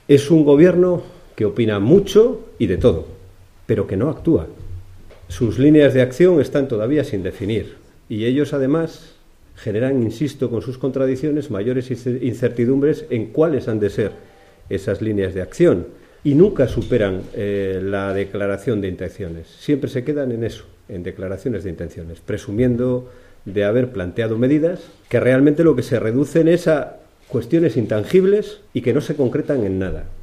Es un gobierno que opina mucho y de todo, pero que no actúa. Sus líneas de acción están todavía sin definir y ellos además generan, insisto, con sus contradicciones, mayores incertidumbres en cuáles han de ser esas líneas de acción y nunca superan la declaración de intenciones. Siempre se quedan en eso, en declaraciones de intenciones, presumiendo de haber planteado medidas que realmente lo que se reducen es a cuestiones intangibles y que no se concretan en nada.